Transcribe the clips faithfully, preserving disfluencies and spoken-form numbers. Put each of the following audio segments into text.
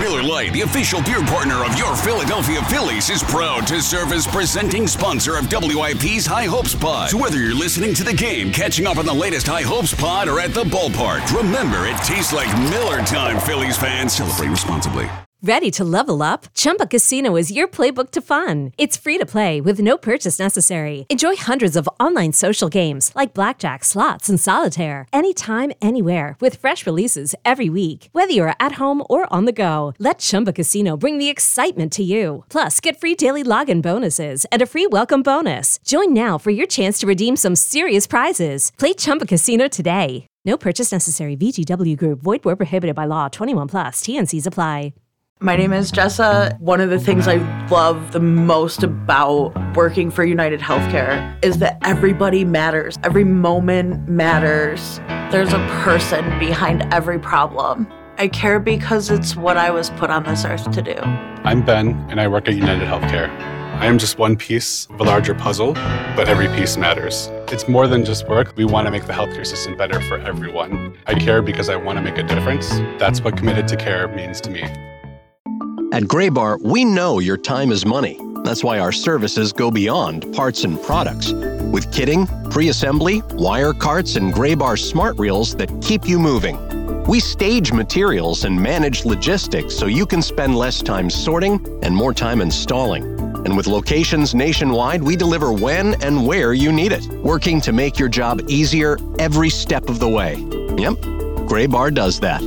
Miller Lite, the official beer partner of your Philadelphia Phillies, is proud to serve as presenting sponsor of W I P's High Hopes Pod. So whether you're listening to the game, catching up on the latest High Hopes Pod, or at the ballpark, remember it tastes like Miller time, Phillies fans. Celebrate responsibly. Ready to level up? Chumba Casino is your playbook to fun. It's free to play with no purchase necessary. Enjoy hundreds of online social games like blackjack, slots, and solitaire. Anytime, anywhere with fresh releases every week. Whether you're at home or on the go, let Chumba Casino bring the excitement to you. Plus, get free daily login bonuses and a free welcome bonus. Join now for your chance to redeem some serious prizes. Play Chumba Casino today. No purchase necessary. V G W Group. Void where prohibited by law. twenty-one plus. T N Cs apply. My name is Jessa. One of the things I love the most about working for United Healthcare is that everybody matters. Every moment matters. There's a person behind every problem. I care because it's what I was put on this earth to do. I'm Ben, and I work at United Healthcare. I am just one piece of a larger puzzle, but every piece matters. It's more than just work. We want to make the healthcare system better for everyone. I care because I want to make a difference. That's what committed to care means to me. At Graybar, we know your time is money. That's why our services go beyond parts and products. With kitting, pre-assembly, wire carts, and Graybar smart reels that keep you moving. We stage materials and manage logistics so you can spend less time sorting and more time installing. And with locations nationwide, we deliver when and where you need it, working to make your job easier every step of the way. Yep, Graybar does that.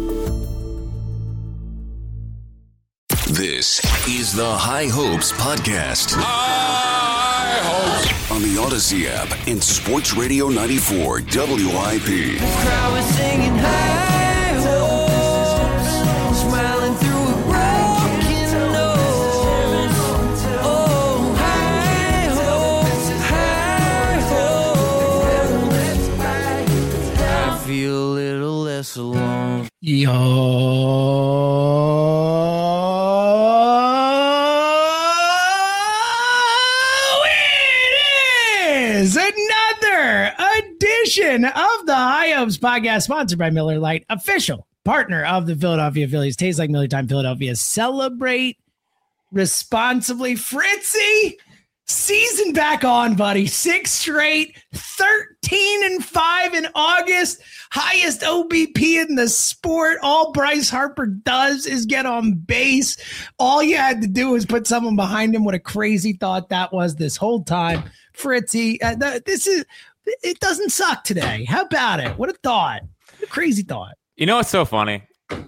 This is the High Hopes Podcast. High Hopes. On the Odyssey app and Sports Radio ninety-four W I P. The crowd was singing high hopes, smiling through a broken nose. Oh, high hopes, high hopes. I feel a little less alone. Yo. Another edition of the High Hopes Podcast, sponsored by Miller Lite, official partner of the Philadelphia Phillies. Tastes like Miller Time Philadelphia. Celebrate responsibly. Fritzy, season back on, buddy. Six straight, thirteen and five in August. Highest O B P in the sport. All Bryce Harper does is get on base. All you had to do was put someone behind him. What a crazy thought that was this whole time. Fritzy, uh, th- this is, it doesn't suck today. How about it? What a thought. What a crazy thought. You know what's so funny? It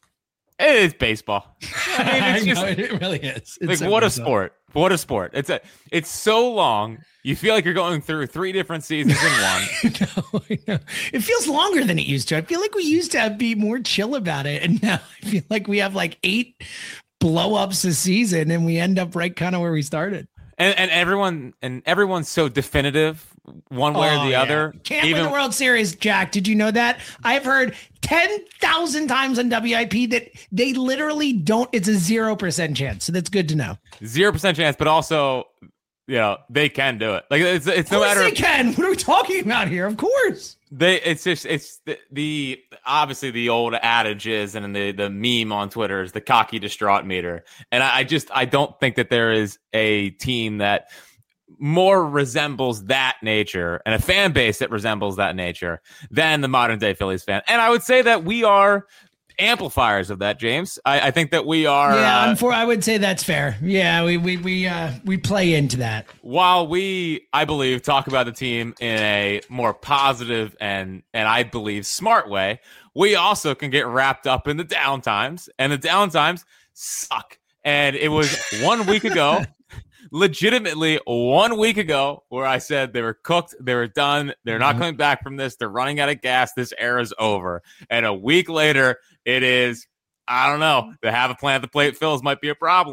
is baseball. I mean, it's just, I know, it really is. It's like, so what a bizarre. sport. What a sport. It's a, it's so long. You feel like you're going through three different seasons in one. I know, I know. It feels longer than it used to. I feel like we used to be more chill about it. And now I feel like we have like eight blow ups a season and we end up right kind of where we started. And, and everyone and everyone's so definitive one way Oh, or the yeah. other. Can't Even, win the World Series, Jack. Did you know that? I've heard ten thousand times on W I P that they literally don't. It's a zero percent chance. So that's good to know. Zero percent chance, but also, you know, they can do it. Like it's it's no Of course matter they can. What are we talking about here? Of course. they. It's just it's the, the obviously the old adage is, and the the meme on Twitter is the cocky distraught meter. And I, I just I don't think that there is a team that more resembles that nature and a fan base that resembles that nature than the modern day Phillies fan. And I would say that we are amplifiers of that, James. I, I think that we are. Yeah, uh, I'm for, I would say that's fair. Yeah, we we we uh, we play into that. While we, I believe, talk about the team in a more positive and and I believe smart way, we also can get wrapped up in the downtimes, and the downtimes suck. And it was one week ago. Legitimately one week ago where I said they were cooked, they were done, they're not Mhm. coming back from this, they're running out of gas, this era's over. And a week later, it is, I don't know, to have a plan at the plate fills might be a problem.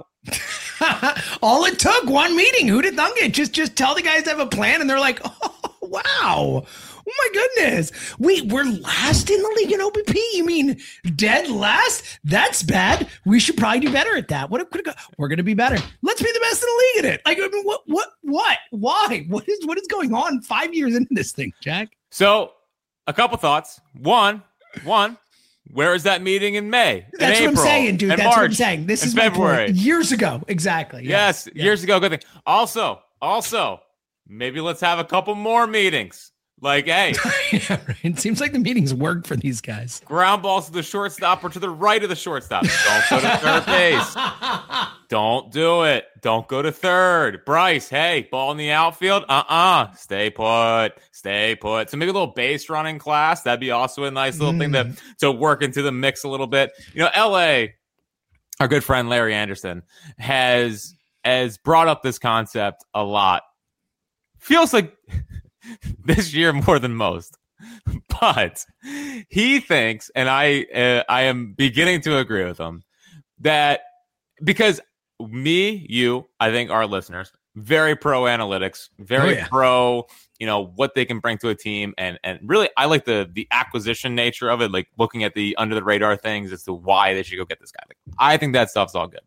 All it took, one meeting. Who'd have thunk it? Just just tell the guys to have a plan, and they're like, oh, wow. Oh, my goodness. Wait, we're last in the league in O B P? You mean dead last? That's bad. We should probably do better at that. What? what we're going to be better. Let's be the best in the league at it. Like, I mean, what? What? What? Why? What is what is going on five years into this thing, Jack? So, a couple thoughts. One, one, Where is that meeting in May? That's in what April, I'm saying, dude. in That's March, what I'm saying. This in is my February. point. Years ago. Exactly. Yes, Yeah. years ago. Good thing. Also, also, maybe let's have a couple more meetings. Like, hey, yeah, right. It seems like the meetings work for these guys. ground balls to the shortstop or to the right of the shortstop. Don't go to third base. Don't do it. Don't go to third. Bryce, hey, ball in the outfield. Uh-uh. Stay put. Stay put. So maybe a little base running class. That'd be also a nice little mm. thing to, to work into the mix a little bit. You know, L A, our good friend Larry Anderson, has, has brought up this concept a lot. Feels like this year more than most. But he thinks, and I uh, I am beginning to agree with him, that because me, you, I think our listeners, very pro analytics, very oh, yeah. pro, you know, what they can bring to a team. And and really, I like the the acquisition nature of it, like looking at the under the radar things as to why they should go get this guy. Like, I think that stuff's all good.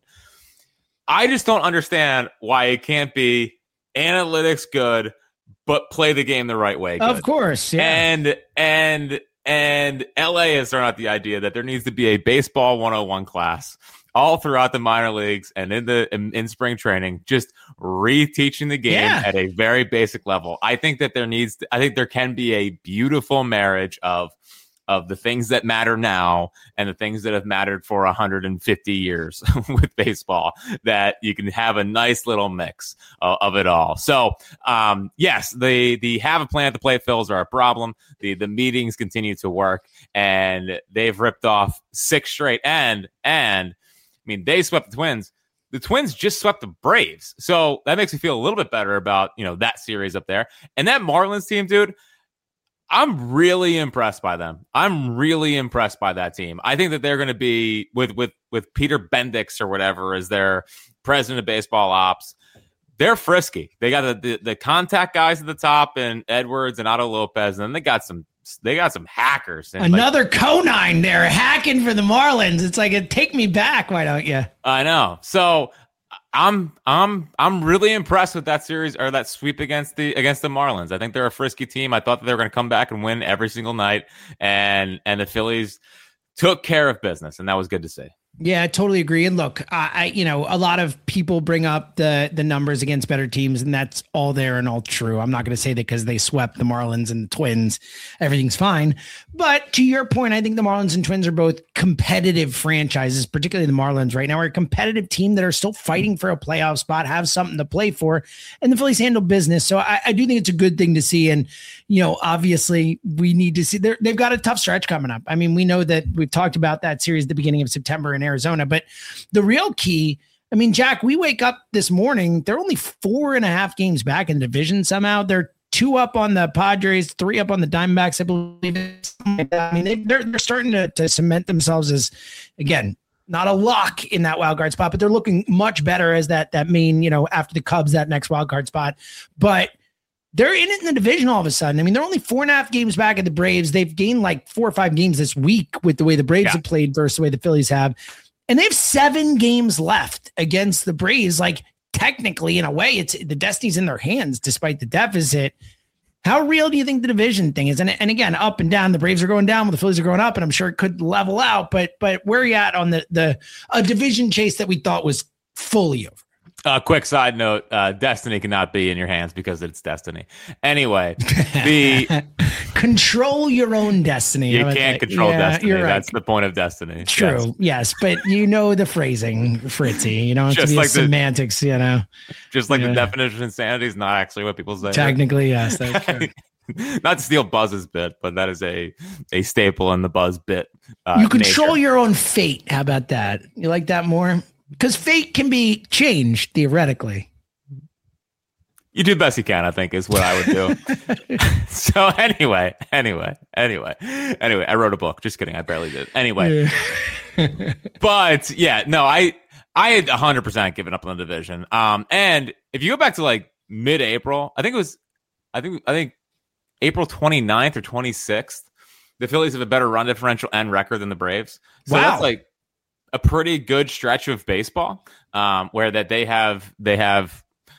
I just don't understand why it can't be analytics good, but play the game the right way. Good. Of course. Yeah. And, and, and L A has thrown out the idea that there needs to be a baseball one oh one class all throughout the minor leagues and in the, in, in spring training, just reteaching the game yeah. at a very basic level. I think that there needs, to, I think there can be a beautiful marriage of, of the things that matter now and the things that have mattered for one hundred fifty years with baseball, that you can have a nice little mix uh, of it all. So, um, yes, the the have a plan at the plate fills are a problem. The the meetings continue to work, and they've ripped off six straight. And, and I mean, they swept the Twins. The Twins just swept the Braves. So that makes me feel a little bit better about, you know, that series up there. And that Marlins team, dude, I'm really impressed by them. I'm really impressed by that team. I think that they're going to be with with with Peter Bendix or whatever as their president of baseball ops. They're frisky. They got the, the the contact guys at the top and Edwards and Otto Lopez, and then they got some they got some hackers. And Another like, Conine there hacking for the Marlins. It's like a take me back. Why don't you? I know. So I'm I'm I'm really impressed with that series or that sweep against the against the Marlins. I think they're a frisky team. I thought that they were going to come back and win every single night, and and the Phillies took care of business, and that was good to see. Yeah, I totally agree. And look, I, I, you know, a lot of people bring up the the numbers against better teams, and that's all there and all true. I'm not going to say that because they swept the Marlins and the Twins, everything's fine. But to your point, I think the Marlins and Twins are both competitive franchises, particularly the Marlins right now are a competitive team that are still fighting for a playoff spot, have something to play for, and the Phillies handle business. So I, I do think it's a good thing to see. And, you know, obviously we need to see, they've got a tough stretch coming up. I mean, we know that we've talked about that series at the beginning of September in Arizona, but the real key, I mean, Jack, we wake up this morning, they're only four and a half games back in the division. Somehow they're two up on the Padres, three up on the Diamondbacks, I believe. I mean, they, they're, they're starting to, to cement themselves as, again, not a lock in that wild card spot, but they're looking much better as that, that main, you know, after the Cubs, that next wild card spot. But they're in it in the division all of a sudden. I mean, they're only four and a half games back at the Braves. They've gained like four or five games this week with the way the Braves yeah. have played versus the way the Phillies have. And they have seven games left against the Braves. Like, technically, in a way, it's the destiny's in their hands despite the deficit. How real do you think the division thing is? And, and again, up and down, the Braves are going down, while the Phillies are going up, and I'm sure it could level out. But but where are you at on the the a division chase that we thought was fully over? A uh, quick side note, uh, destiny cannot be in your hands because it's destiny. Anyway, the control your own destiny. You can't control yeah, destiny. Right. That's the point of destiny. True. Yes, yes, but you know the phrasing, Fritzy. You know, it's like semantics, the, you know. Just like yeah. the definition of insanity is not actually what people say. Technically, yes. That's true. Not to steal Buzz's bit, but that is a, a staple in the Buzz bit. Uh, you control nature. your own fate. How about that? You like that more? Because fate can be changed theoretically. You do the best you can, I think, is what I would do. So anyway, anyway, anyway, anyway, I wrote a book. Just kidding. I barely did. Anyway, yeah. But yeah, no, I, I had one hundred percent given up on the division. Um, and if you go back to like mid-April, I think it was, I think, I think April twenty-ninth or twenty-sixth, the Phillies have a better run differential and record than the Braves. So wow. that's like a pretty good stretch of baseball, um, where that they have, they have,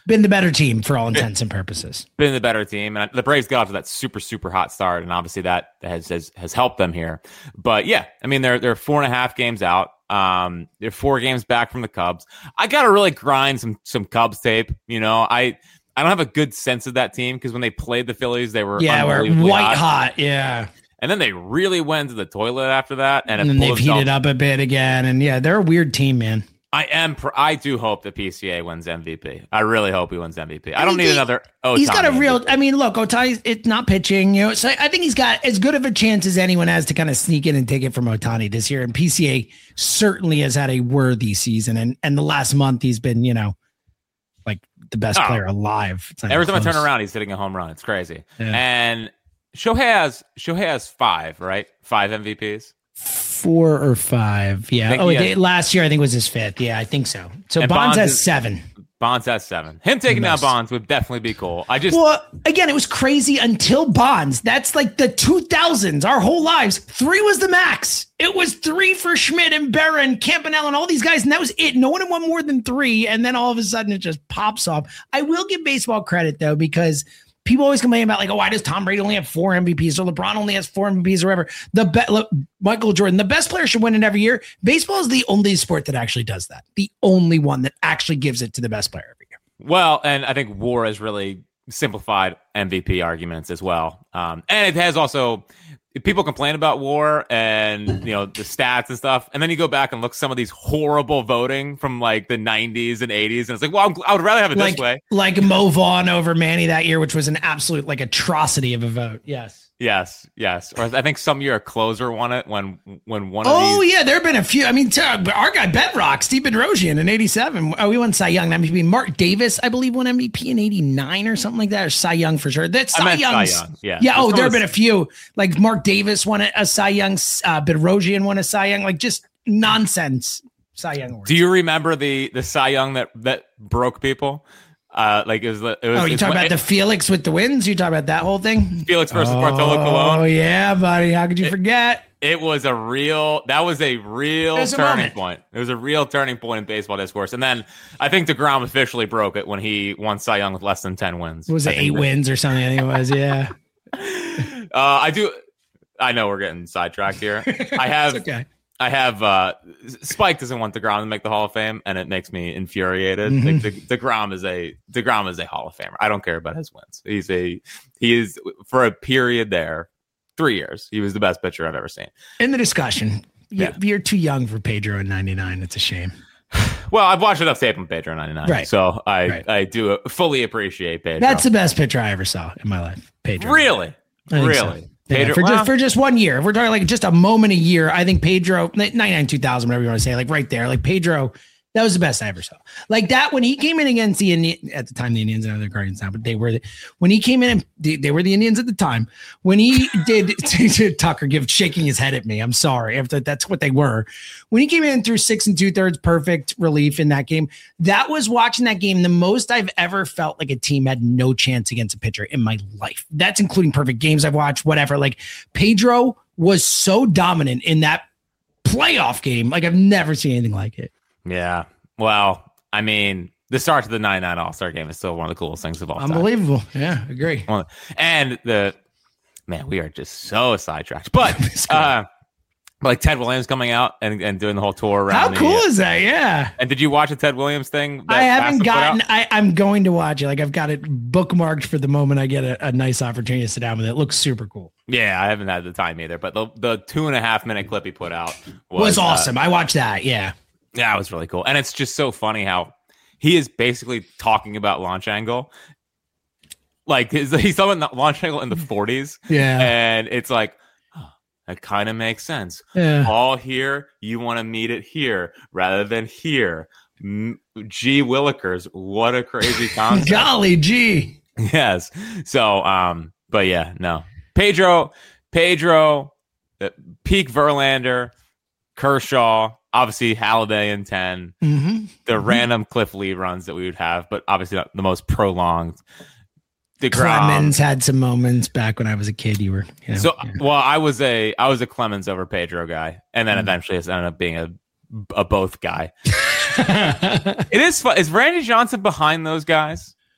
been the better team for all intents and purposes. Been the better team, and the Braves got off to that super super hot start, and obviously that has has, has helped them here. But yeah, I mean they're they're four and a half games out. Um, they're four games back from the Cubs. I got to really grind some some Cubs tape. You know, I I don't have a good sense of that team because when they played the Phillies, they were yeah, we're white hot. hot. Yeah. And then they really went to the toilet after that, and, and then they've heated up a bit again. And yeah, they're a weird team, man. I am. Pr- I do hope the P C A wins M V P. I really hope he wins M V P. I don't need he, another. Ohtani he's got a real. M V P. I mean, look, Ohtani. It's not pitching, you know. So I think he's got as good of a chance as anyone has to kind of sneak in and take it from Ohtani this year. And P C A certainly has had a worthy season. And and the last month he's been, you know, like the best oh. player alive. Every time I turn around, he's hitting a home run. It's crazy. Yeah. And Shohei has Shohei has five, right? Five M V Ps. Four or five, yeah. Oh, had, last year I think was his fifth. Yeah, I think so. So Bonds, Bonds has is, seven. Bonds has seven. Him taking down Bonds would definitely be cool. I just well, again, it was crazy until Bonds. That's like the two thousands. Our whole lives, three was the max. It was three for Schmidt and Berra and Campanella and all these guys, and that was it. No one had won more than three, and then all of a sudden it just pops off. I will give baseball credit though because people always complain about like, oh, why does Tom Brady only have four M V Ps or LeBron only has four M V Ps or whatever? The be- look, Michael Jordan, the best player should win it every year. Baseball is the only sport that actually does that. The only one that actually gives it to the best player every year. Well, and I think WAR has really simplified M V P arguments as well. Um, and it has also, people complain about WAR and, you know, the stats and stuff. And then you go back and look some of these horrible voting from like the nineties and eighties. And it's like, well, I'm, I would rather have it like, this way. Like Mo Vaughn over Manny that year, which was an absolute like atrocity of a vote. Yes. Yes, yes. Or I think some year a closer won it when when one of oh, these. yeah, there have been a few. I mean, t- our guy Bedrock, Steve Bedrosian in eighty-seven. Oh, we won Cy Young. That maybe Mark Davis, I believe, won M V P in eighty-nine or something like that, or Cy Young for sure. That's Cy Young. Cy Young. Yeah. Yeah. Oh, there have been a few. Like Mark Davis won a, a Cy Young. Uh, Bedrosian won a Cy Young. Like just nonsense Cy Young awards. Do you remember the the Cy Young that that broke people? Uh, like it was. It was oh, you talking about it, the Felix with the wins? You talking about that whole thing? Felix versus oh, Bartolo Colon. Oh yeah, buddy. How could you it, forget? It was a real. That was a real There's turning a point. It was a real turning point in baseball discourse. And then I think DeGrom officially broke it when he won Cy Young with less than ten wins. Was it eight that. wins or something? I think it was. Yeah. uh, I do. I know we're getting sidetracked here. I have. okay. I have uh, Spike doesn't want DeGrom to make the Hall of Fame, and it makes me infuriated. Mm-hmm. Like, De- DeGrom is a DeGrom is a Hall of Famer. I don't care about his wins. He's a he is for a period there, three years. He was the best pitcher I've ever seen. In the discussion, yeah. you're, you're too young for Pedro in ninety-nine. It's a shame. Well, I've watched enough tape on Pedro in ninety-nine, right. so I right. I do fully appreciate Pedro. That's the best pitcher I ever saw in my life. Pedro, really, really. So. Pedro, yeah, for, well, just, for just one year. If we're talking like just a moment a year, I think Pedro, ninety-nine, two thousand, whatever you want to say, like right there, like Pedro, that was the best I ever saw. Like that, when he came in against the Indians, at the time, the Indians and other Guardians now, but they were, the, when he came in, and they, they were the Indians at the time, when he did, Tucker give shaking his head at me. I'm sorry. If that's what they were. When he came in through six and two thirds, perfect relief in that game. That was watching that game the most I've ever felt like a team had no chance against a pitcher in my life. That's including perfect games I've watched, whatever. Like Pedro was so dominant in that playoff game. Like I've never seen anything like it. Yeah. Well, I mean, the start to the ninety-nine All-Star game is still one of the coolest things of all time. Unbelievable. Yeah, agree. And the man, we are just so sidetracked. But uh, like Ted Williams coming out and, and doing the whole tour around. How cool the, is that? Yeah. And did you watch the Ted Williams thing? I haven't gotten. I, I'm going to watch it. Like I've got it bookmarked for the moment I get a, a nice opportunity to sit down with it. It looks super cool. Yeah, I haven't had the time either. But the the two and a half minute clip he put out was, was awesome. Uh, I watched that. Yeah. Yeah, it was really cool. And it's just so funny how he is basically talking about launch angle. Like his, he's talking about launch angle in the forties. Yeah. And it's like, oh, that kind of makes sense. Yeah. All here, you want to meet it here rather than here. M- G Willikers, what a crazy concept. Golly gee. Yes. So, um, but yeah, no. Pedro, Pedro, uh, peak Verlander, Kershaw, obviously Halladay in ten, mm-hmm. the mm-hmm. random Cliff Lee runs that we would have, but obviously not the most prolonged. DeGrom. Clemens had some moments back when I was a kid. You were, you know, so yeah. well, I was a I was a Clemens over Pedro guy, and then mm-hmm. eventually it's ended up being a a both guy. It is fun. Is Randy Johnson behind those guys?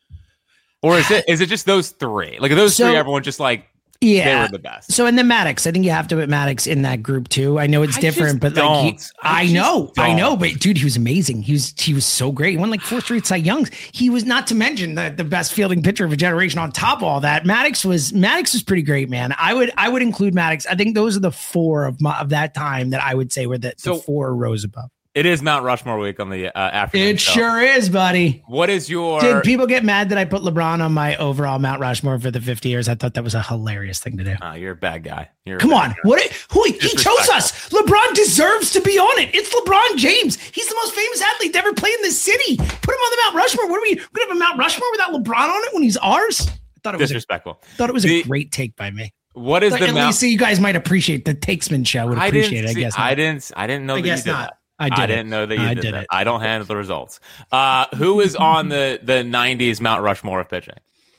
Or is it is it just those three? Like, are those So- three, everyone just like, Yeah, they were the best. So in the Maddox, I think you have to put Maddox in that group too. I know it's I different, just but like, he, don't. I I, just know, I don't. know, but dude, he was amazing. He was he was so great. He won like four straight Cy Youngs. He was, not to mention the, the best fielding pitcher of a generation. On top of all that, Maddox was Maddox was pretty great, man. I would I would include Maddox. I think those are the four of my, of that time that I would say were the, So- the four rows above. It is Mount Rushmore week on the uh, afternoon. It show. sure is, buddy. What is your? Did people get mad that I put LeBron on my overall Mount Rushmore for the fifty years? I thought that was a hilarious thing to do. Oh, you're a bad guy. You're a Come bad on. guy. What? Who? He chose Disrespectful. us. LeBron deserves to be on it. It's LeBron James. He's the most famous athlete to ever play in this city. Put him on the Mount Rushmore. What are we? We're going to have a Mount Rushmore without LeBron on it when he's ours? I thought it was a, Disrespectful. thought it was The- a great take by me. What is Like, the at Mount? least you guys might appreciate the Takesman show. Would I appreciate didn't. it, I see- guess. I not. didn't. I didn't know I that you guess did not. that. I did. didn't it. know that you I did, did that. it. I don't handle the results. Uh, who is on the the nineties Mount Rushmore of pitching?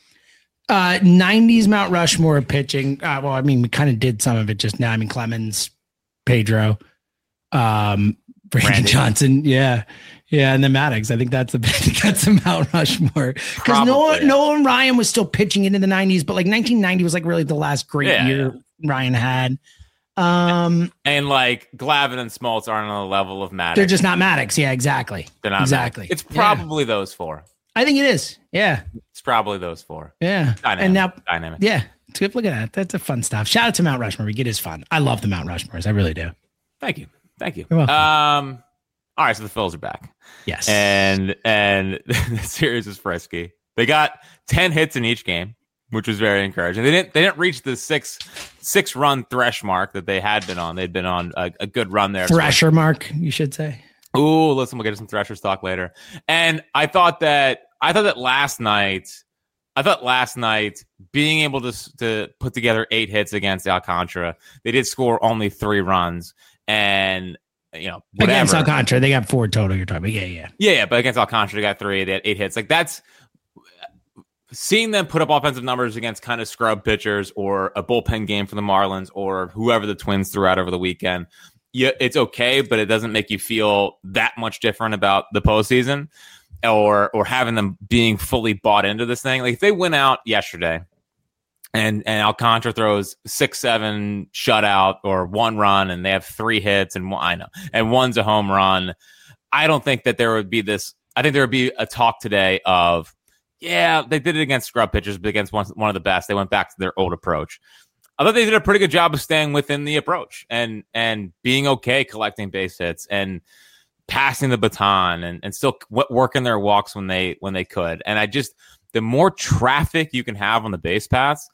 Uh, nineties Mount Rushmore of pitching. Uh, well, I mean, we kind of did some of it just now. I mean, Clemens, Pedro, um, Brandon Randy. Johnson. Yeah. Yeah. And the Maddox. I think that's a that's a Mount Rushmore. Because Noah, Probably. Noah and Ryan was still pitching into the nineties, but like nineteen ninety was like really the last great Yeah, year Ryan had. Um, And like Glavine and Smoltz aren't on the level of Maddox. they're just not Maddox. Yeah, exactly. They're not exactly. Maddox. It's Yeah. probably those four. I think it is. Yeah. It's probably those four. Yeah. Dynamic. And now, Dynamic. yeah, it's good. Look at that. That's a fun stuff. Shout out to Mount Rushmore. It is fun. I love the Mount Rushmores. I really do. Thank you. Thank you. You're welcome. Um. All right. So the Phils are back. Yes. and and the series is frisky. They got ten hits in each game, which was very encouraging. They didn't they didn't reach the six six run thresh mark that they had been on. They'd been on a, a good run there. Thresher mark, you should say. Ooh, listen, we'll get to some Threshers talk later. And I thought that I thought that last night, I thought last night being able to to put together eight hits against Alcantara, they did score only three runs, and you know whatever. Against Alcantara, they got four total. You're talking about. Yeah, yeah. Yeah, yeah, but against Alcantara, they got three. They had eight hits. Like that's seeing them put up offensive numbers against kind of scrub pitchers or a bullpen game for the Marlins or whoever the Twins threw out over the weekend. Yeah, it's okay, but it doesn't make you feel that much different about the postseason or or having them being fully bought into this thing. Like if they went out yesterday and and Alcantara throws six, seven shutout or one run and they have three hits and one, I know, and one's a home run. I don't think that there would be this. I think there would be a talk today of, yeah, they did it against scrub pitchers, but against one, one of the best. They went back to their old approach. I thought they did a pretty good job of staying within the approach and and being okay collecting base hits and passing the baton and, and still w- working their walks when they when they could. And I just, the more traffic you can have on the base paths,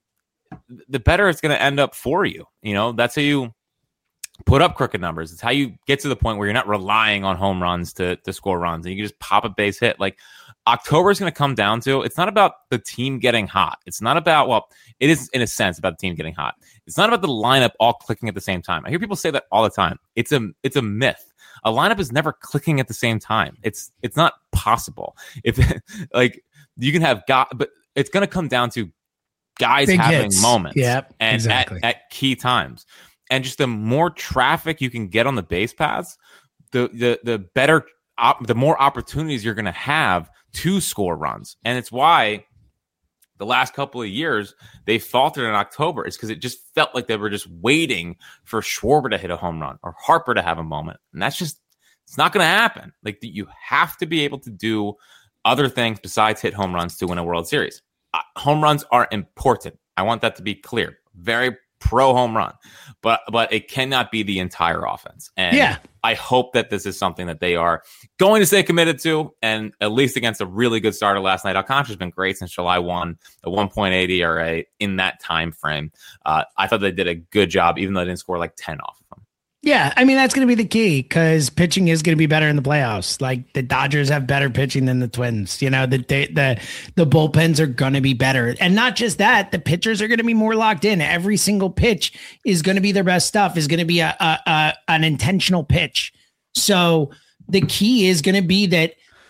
the better it's going to end up for you. You know, that's how you put up crooked numbers. It's how you get to the point where you're not relying on home runs to to score runs, and you can just pop a base hit. Like October is going to come down to, it's not about the team getting hot. It's not about, well, it is in a sense about the team getting hot. It's not about the lineup all clicking at the same time. I hear people say that all the time. It's a it's a myth. A lineup is never clicking at the same time. It's it's not possible. If like you can have got, but it's going to come down to guys Big having hits. moments. Yep, and exactly. at, at key times. And just the more traffic you can get on the base paths, the the the better, op, the more opportunities you're going to have to score runs. And it's why the last couple of years they faltered in October. Is because it just felt like they were just waiting for Schwarber to hit a home run or Harper to have a moment, and that's just, it's not going to happen. Like you have to be able to do other things besides hit home runs to win a World Series. Uh, home runs are important. I want that to be clear. Very pro home run, but but it cannot be the entire offense. And Yeah. I hope that this is something that they are going to stay committed to, and at least against a really good starter last night. Alcantara's been great since July first, a one point eight E R A in that time frame. Uh, I thought they did a good job, even though they didn't score like ten off of them. Yeah, I mean, that's going to be the key because pitching is going to be better in the playoffs. Like the Dodgers have better pitching than the Twins. You know, the the the, the bullpens are going to be better. And not just that, the pitchers are going to be more locked in. Every single pitch is going to be their best stuff, is going to be a, a, a an intentional pitch. So the key is going to be that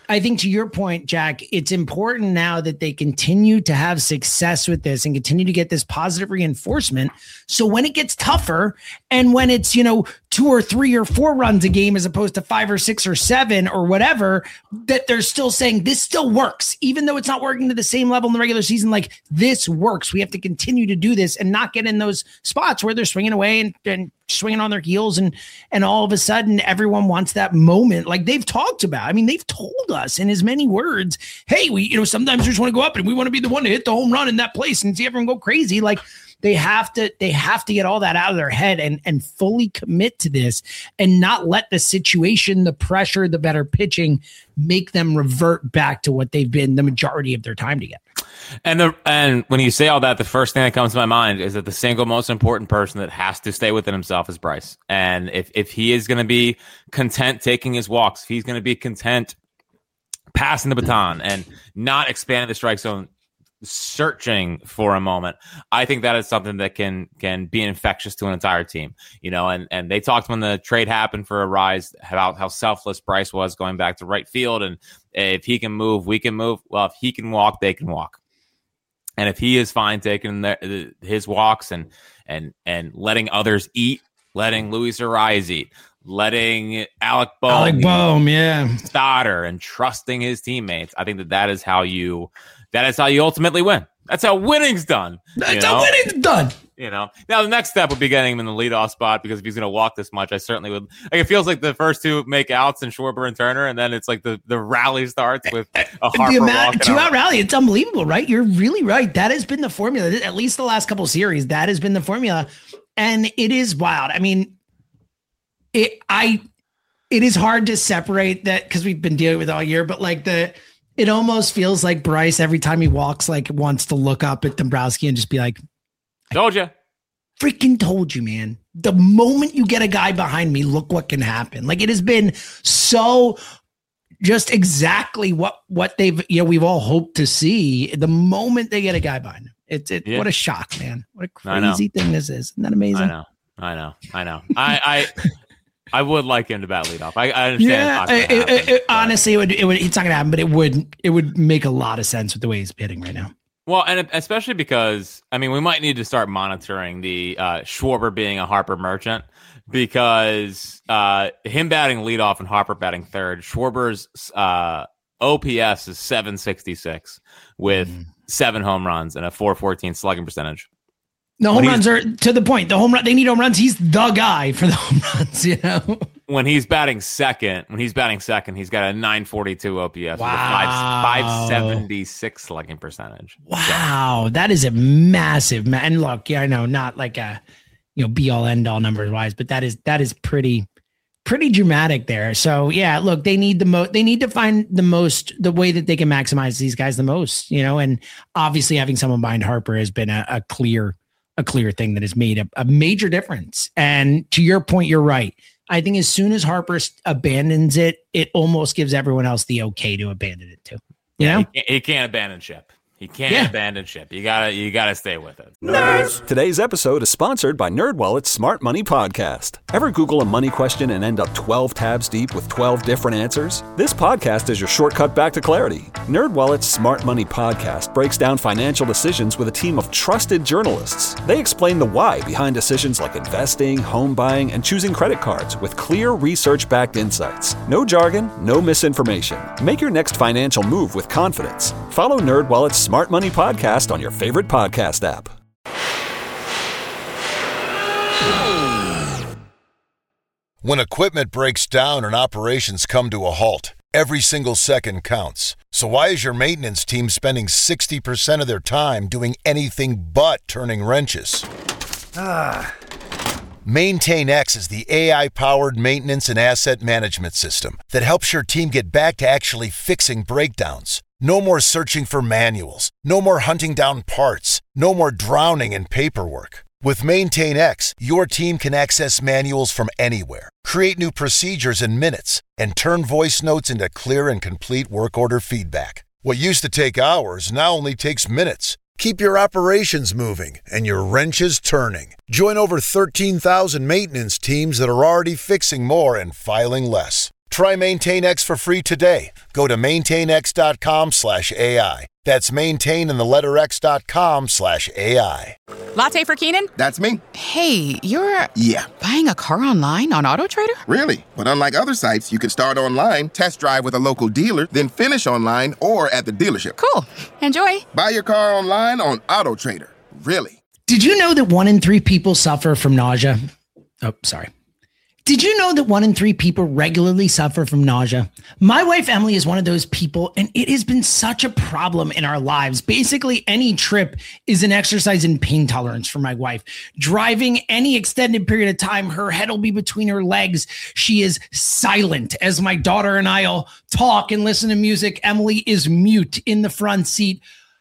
I think to your point, Jack, it's important now that they continue to have success with this and continue to get this positive reinforcement. So when it gets tougher and when it's, you know, two or three or four runs a game as opposed to five or six or seven or whatever, that they're still saying this still works, even though it's not working to the same level in the regular season. Like, this works. We have to continue to do this and not get in those spots where they're swinging away and, and swinging on their heels. And, and all of a sudden everyone wants that moment. Like they've talked about, I mean, they've told us in as many words, hey, we, you know, sometimes we just want to go up and we want to be the one to hit the home run in that place and see everyone go crazy. Like, They have to, they have to get all that out of their head and, and fully commit to this and not let the situation, the pressure, the better pitching make them revert back to what they've been the majority of their time together. And the, and when you say all that, the first thing that comes to my mind is that the single most important person that has to stay within himself is Bryce. And if, if he is going to be content taking his walks, if he's going to be content passing the baton and not expanding the strike zone, searching for a moment, I think that is something that can can be infectious to an entire team, you know. And and they talked when the trade happened for Arise about how selfless Bryce was going back to right field, and if he can move, we can move. Well, if he can walk, they can walk. And if he is fine taking the, his walks and and and letting others eat, letting Luis Arise eat, letting Alec Bohm, Alec Bohm, yeah, starter, and trusting his teammates, I think that that is how you. That is how you ultimately win. That's how winning's done. That's how winning's done. You know. Now the next step would be getting him in the leadoff spot, because if he's going to walk this much, I certainly would. Like, it feels like the first two make outs in Schwarber and Turner, and then it's like the, the rally starts with a Harper the amount, walking two-out rally. It's unbelievable, right? You're really right. That has been the formula. At least the last couple of series, that has been the formula, and it is wild. I mean, it. I. It is hard to separate that because we've been dealing with it all year, but like the. It almost feels like Bryce, every time he walks, like wants to look up at Dombrowski and just be like, told you. Freaking told you, man. The moment you get a guy behind me, look what can happen. Like, it has been so just exactly what, what they've, you know, we've all hoped to see the moment they get a guy behind him. It's it, yeah. What a shock, man. What a crazy thing this is. Isn't that amazing? I know. I know. I know. I, I, I would like him to bat leadoff. I, I understand. Yeah, it's not it, happen, it, it, honestly, it would, it would, it's not going to happen, but it would, it would make a lot of sense with the way he's hitting right now. Well, and especially because, I mean, we might need to start monitoring the uh, Schwarber being a Harper merchant, because uh, him batting leadoff and Harper batting third, Schwarber's uh, O P S is seven sixty-six with mm. seven home runs and a four fourteen slugging percentage. The home runs are to the point. The home run, they need home runs. He's the guy for the home runs, you know. When he's batting second, when he's batting second, he's got a nine forty-two O P S wow. with a five seventy-six slugging percentage. Wow, so. That is a massive. Ma- and look, yeah, I know, not like a, you know, be all end all numbers wise, but that is that is pretty, pretty dramatic there. So yeah, look, they need the most. They need to find the most, the way that they can maximize these guys the most, you know. And obviously, having someone behind Harper has been a, a clear. a clear thing that has made a, a major difference. And to your point, you're right. I think as soon as Harper abandons it, it almost gives everyone else the okay to abandon it too. You yeah, know? he, he can't abandon ship. He can't yeah. abandon ship. You gotta, you gotta stay with it. Nerds. Today's episode is sponsored by NerdWallet's Smart Money Podcast. Ever Google a money question and end up twelve tabs deep with twelve different answers? This podcast is your shortcut back to clarity. NerdWallet's Smart Money Podcast breaks down financial decisions with a team of trusted journalists. They explain the why behind decisions like investing, home buying, and choosing credit cards with clear research-backed insights. No jargon, no misinformation. Make your next financial move with confidence. Follow NerdWallet's Smart Money Podcast on your favorite podcast app. When equipment breaks down and operations come to a halt, every single second counts. So why is your maintenance team spending sixty percent of their time doing anything but turning wrenches? Ah. MaintainX is the A I-powered maintenance and asset management system that helps your team get back to actually fixing breakdowns. No more searching for manuals. No more hunting down parts. No more drowning in paperwork. With MaintainX, your team can access manuals from anywhere, create new procedures in minutes, and turn voice notes into clear and complete work order feedback. What used to take hours now only takes minutes. Keep your operations moving and your wrenches turning. Join over thirteen thousand maintenance teams that are already fixing more and filing less. Try Maintain X for free today. Go to maintainx.com slash AI. That's maintain in the letter X dot com slash AI. Latte for Keenan? That's me. Hey, you're... Yeah. Buying a car online on AutoTrader? Really? But unlike other sites, you can start online, test drive with a local dealer, then finish online or at the dealership. Cool. Enjoy. Buy your car online on AutoTrader. Really? Did you know that one in three people suffer from nausea? Oh, sorry. Did you know that one in three people regularly suffer from nausea? My wife, Emily, is one of those people, and it has been such a problem in our lives. Basically, any trip is an exercise in pain tolerance for my wife. Driving any extended period of time, her head will be between her legs. She is silent as my daughter and I'll talk and listen to music. Emily is mute in the front seat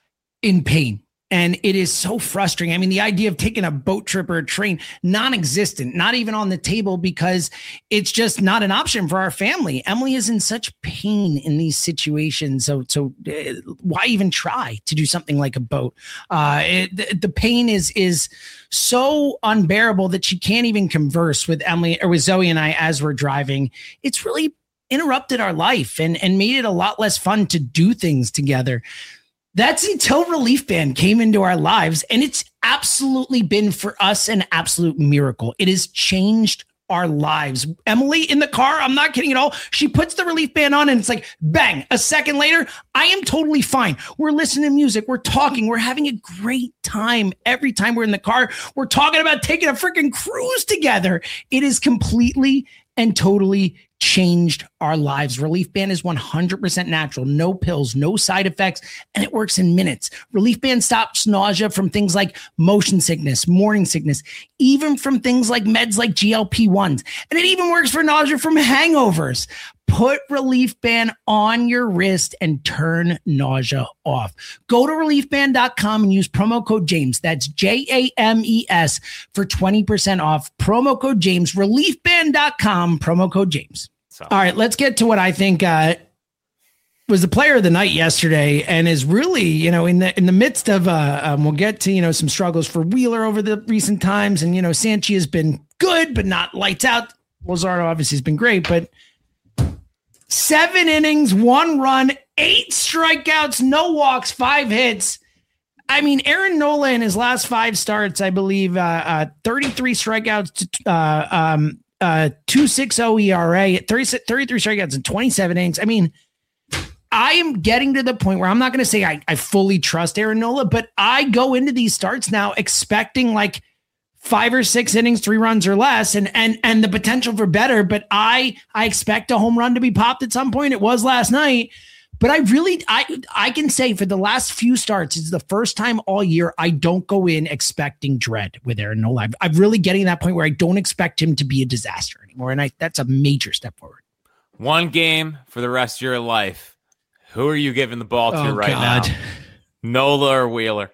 in pain. And it is so frustrating. I mean, the idea of taking a boat trip or a train, non-existent, not even on the table, because it's just not an option for our family. Emily is in such pain in these situations. So, so uh, why even try to do something like a boat? Uh, it, the, the pain is, is so unbearable that she can't even converse with Emily or with Zoe and I as we're driving. It's really interrupted our life and, and made it a lot less fun to do things together. That's until Relief Band came into our lives, and it's absolutely been for us an absolute miracle. It has changed our lives. Emily in the car, I'm not kidding at all. She puts the Relief Band on and it's like, bang, a second later, I am totally fine. We're listening to music. We're talking. We're having a great time. Every time we're in the car, we're talking about taking a freaking cruise together. It is completely and totally changed our lives. Relief Band is one hundred percent natural, no pills, no side effects, and it works in minutes. Relief Band stops nausea from things like motion sickness, morning sickness, even from things like meds like G L P one s. And it even works for nausea from hangovers. Put Relief Band on your wrist and turn nausea off. Go to relief band dot com and use promo code James. That's J A M E S for twenty percent off. Promo code James, relief band dot com, promo code James. So. All right, let's get to what I think uh, was the player of the night yesterday and is really, you know, in the in the midst of, uh, um, we'll get to, you know, some struggles for Wheeler over the recent times. And, you know, Sanchi has been good, but not lights out. Luzardo obviously has been great, but seven innings, one run, eight strikeouts, no walks, five hits. I mean, Aaron Nola in his last five starts, I believe, uh, uh, thirty-three strikeouts, to, uh, um, uh, two point six oh E R A, thirty, thirty-three strikeouts in twenty-seven innings. I mean, I am getting to the point where I'm not going to say I, I fully trust Aaron Nola, but I go into these starts now expecting like five or six innings, three runs or less, and and and the potential for better. But I I expect a home run to be popped at some point. It was last night. But I really, I I can say for the last few starts, it's the first time all year I don't go in expecting dread with Aaron Nola. I'm, I'm really getting to that point where I don't expect him to be a disaster anymore. And I that's a major step forward. One game for the rest of your life. Who are you giving the ball to oh, right God. now? Nola or Wheeler?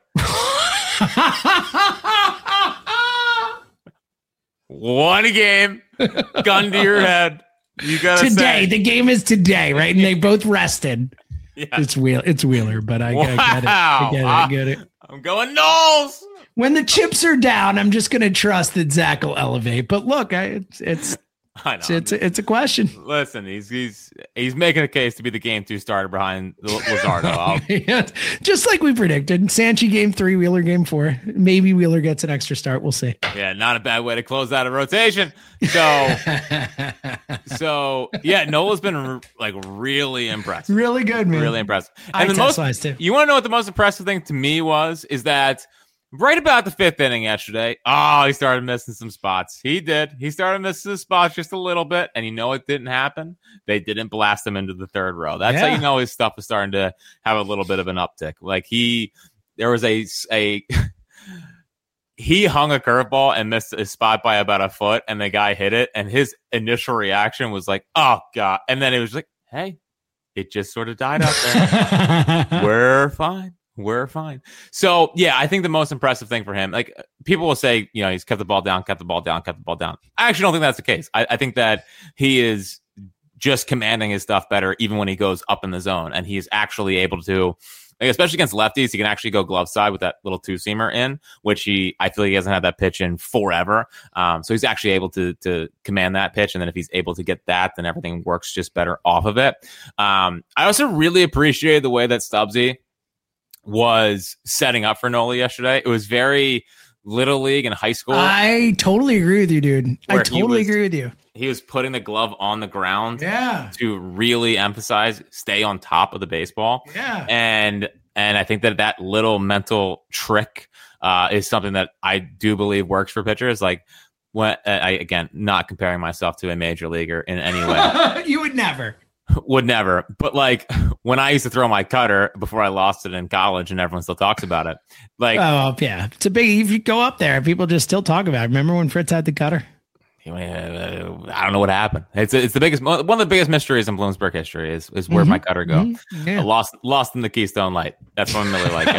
One game, gun to your head. You gotta today. say. The game is today, right? And they both rested. Yeah. It's Wheeler. It's Wheeler, but I, Wow. I get it. I get it. I get it. I'm going Knowles. When the chips are down, I'm just going to trust that Zach will elevate. But look, I, it's it's I know. it's it's a, it's a question. Listen, he's he's he's making a case to be the game two starter behind Luzardo. I'll- Yeah, just like we predicted. Sanchi game three, Wheeler game four. Maybe Wheeler gets an extra start. We'll see. Yeah, not a bad way to close out a rotation. So, so yeah, Nola's been like really impressive. Really good, man. Really impressive. I And the test most, wise too. you want to know what the most impressive thing to me was? Is that right about the fifth inning yesterday, oh, he started missing some spots. He did. He started missing some spots just a little bit. And you know it didn't happen? They didn't blast him into the third row. That's Yeah. how you know his stuff is starting to have a little bit of an uptick. Like he, there was a, a he hung a curveball and missed a spot by about a foot, and the guy hit it. And his initial reaction was like, oh, God. And then it was like, hey, it just sort of died out there. We're fine. We're fine. So, yeah, I think the most impressive thing for him, like people will say, you know, he's kept the ball down, kept the ball down, kept the ball down. I actually don't think that's the case. I, I think that he is just commanding his stuff better, even when he goes up in the zone. And he's actually able to, like, especially against lefties, he can actually go glove side with that little two seamer in, which he, I feel like he hasn't had that pitch in forever. Um, so he's actually able to to command that pitch. And then if he's able to get that, then everything works just better off of it. Um, I also really appreciated the way that Stubbsy was setting up for Nola yesterday. It was very Little League and high school. I totally agree with you, dude. I totally was, agree with you. He was putting the glove on the ground yeah. to really emphasize, stay on top of the baseball. Yeah. And and I think that that little mental trick uh, is something that I do believe works for pitchers. Like, when I, again, not comparing myself to a major leaguer in any way. You would never. Would never. But like when I used to throw my cutter before I lost it in college and everyone still talks about it. Like, oh, yeah. It's a big, if you go up there, people just still talk about it. Remember when Fritz had the cutter? I don't know what happened. It's it's the biggest, one of the biggest mysteries in Bloomsburg history is is where mm-hmm. my cutter go. Mm-hmm. Yeah. Lost lost in the Keystone Light. That's what I'm a Miller Lite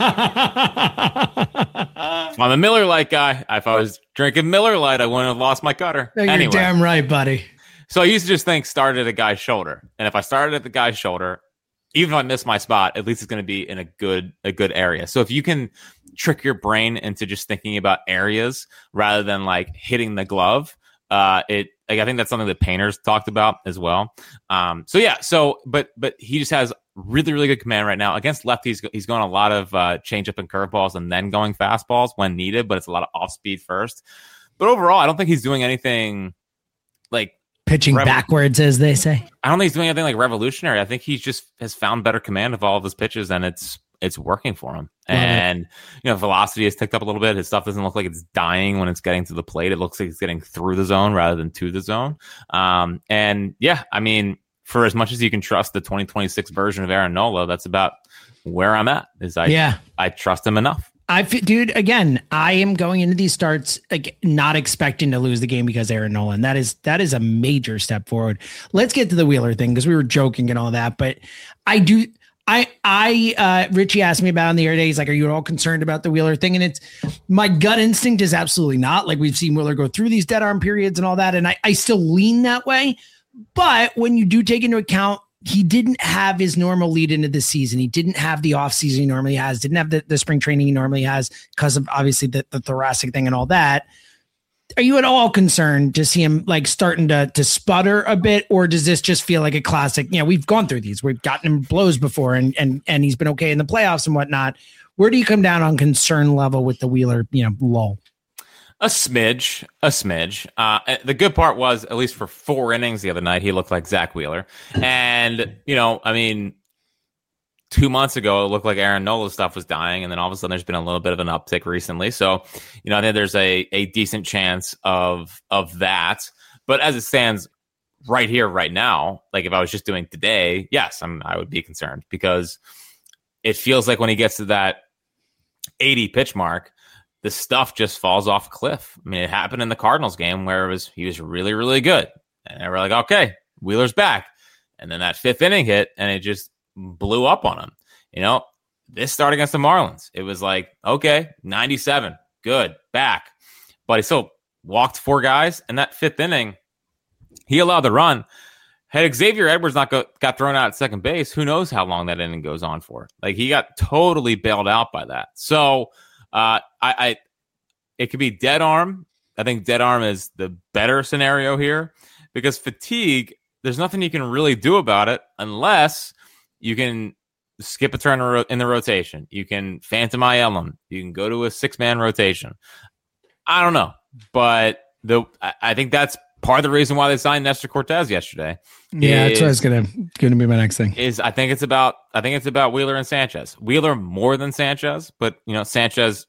guy. I'm a Miller Lite guy. If I was drinking Miller Lite, I wouldn't have lost my cutter. No, you're anyway. damn right, buddy. So I used to just think start at a guy's shoulder, and if I started at the guy's shoulder, even if I miss my spot, at least it's going to be in a good a good area. So if you can trick your brain into just thinking about areas rather than like hitting the glove, uh, it like I think that's something that painters talked about as well. Um, so yeah, so but but he just has really really good command right now against lefties. He's going a lot of uh, change up and curveballs and then going fastballs when needed, but it's a lot of off speed first. But overall, I don't think he's doing anything like. Pitching Revo- backwards, as they say. I don't think he's doing anything like revolutionary. I think he just has found better command of all of his pitches, and it's it's working for him. Love and it. You know, velocity has ticked up a little bit. His stuff doesn't look like it's dying when it's getting to the plate. It looks like it's getting through the zone rather than to the zone. Um, and yeah, I mean, for as much as you can trust the twenty twenty-six version of Aaron Nola, that's about where I'm at. Is I yeah. I trust him enough. I, dude, again, I am going into these starts like not expecting to lose the game because Aaron Nola. That is that is a major step forward. Let's get to the Wheeler thing because we were joking and all that, but I do. I I uh, Richie asked me about it on the other day. He's like, "Are you at all concerned about the Wheeler thing?" And it's my gut instinct is absolutely not. Like we've seen Wheeler go through these dead arm periods and all that, and I I still lean that way. But when you do take into account. He didn't have his normal lead into the season. He didn't have the off season he normally has, didn't have the, the spring training he normally has because of obviously the, the thoracic thing and all that. Are you at all concerned to see him like starting to, to sputter a bit? Or does this just feel like a classic? You know, we've gone through these, we've gotten him blows before and, and, and he's been okay in the playoffs and whatnot. Where do you come down on concern level with the Wheeler, you know, lull? A smidge, a smidge. Uh, the good part was, at least for four innings the other night, he looked like Zach Wheeler. And, you know, I mean, two months ago, it looked like Aaron Nola's stuff was dying. And then all of a sudden, there's been a little bit of an uptick recently. So, you know, I think there's a, a decent chance of of that. But as it stands right here, right now, like if I was just doing today, yes, I'm, I would be concerned because it feels like when he gets to that eighty pitch mark, the stuff just falls off a cliff. I mean, it happened in the Cardinals game where it was he was really, really good. And they were like, okay, Wheeler's back. And then that fifth inning hit, and it just blew up on him. You know, this start against the Marlins, it was like, okay, ninety-seven, good, back. But he still walked four guys, and that fifth inning, he allowed the run. Had Xavier Edwards not go, got thrown out at second base, who knows how long that inning goes on for. Like, he got totally bailed out by that. So, Uh, I, I, it could be dead arm. I think dead arm is the better scenario here because fatigue, there's nothing you can really do about it unless you can skip a turn in the rotation. You can phantom I L him. You can go to a six man rotation. I don't know, but the, I, I think that's part of the reason why they signed Nestor Cortez yesterday. Yeah, is, that's what I was gonna gonna be my next thing. Is I think it's about I think it's about Wheeler and Sanchez. Wheeler more than Sanchez, but you know Sanchez.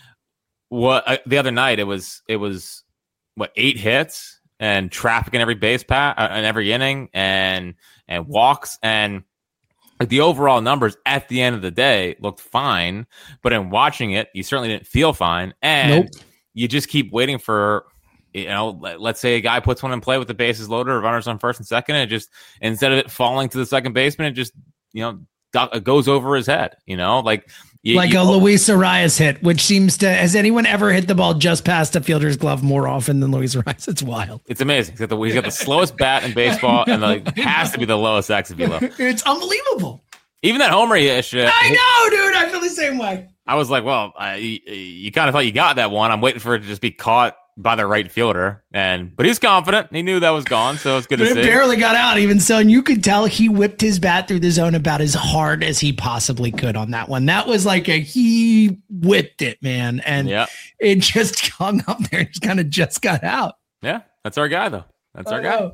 What uh, the other night it was it was what eight hits and traffic in every base pat uh, in every inning and and walks and like the overall numbers at the end of the day looked fine, but in watching it, you certainly didn't feel fine, and nope. You just keep waiting for. You know, let's say a guy puts one in play with the bases loaded or runners on first and second, and it just instead of it falling to the second baseman, it just you know duck, goes over his head. You know, like you, like you, a Luis Arias hit, which seems to. Has anyone ever hit the ball just past a fielder's glove more often than Luis Arias? It's wild. It's amazing. He's got the, he's got the slowest bat in baseball, and like has to be the lowest X velo. It's unbelievable. Even that homer he hit. I know, dude. I feel the same way. I was like, well, uh, you, you kind of thought you got that one. I'm waiting for it to just be caught by the right fielder, and but he's confident. He knew that was gone, so it's good but to it see. Barely got out, even so, and you could tell he whipped his bat through the zone about as hard as he possibly could on that one. That was like a he whipped it, man, and yep. it just hung up there and just kind of just got out. Yeah, that's our guy, though. That's our guy.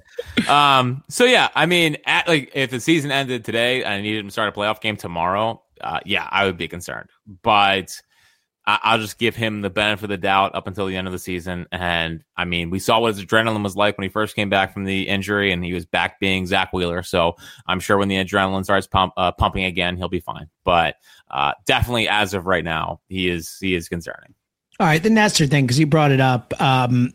Um, so yeah, I mean, at, like if the season ended today and I needed him to start a playoff game tomorrow, uh, yeah, I would be concerned, but I'll just give him the benefit of the doubt up until the end of the season. And I mean, we saw what his adrenaline was like when he first came back from the injury, and he was back being Zach Wheeler. So I'm sure when the adrenaline starts pump, uh, pumping again, he'll be fine. But uh, definitely, as of right now, he is he is concerning. All right, the Nestor thing, because you brought it up. Um,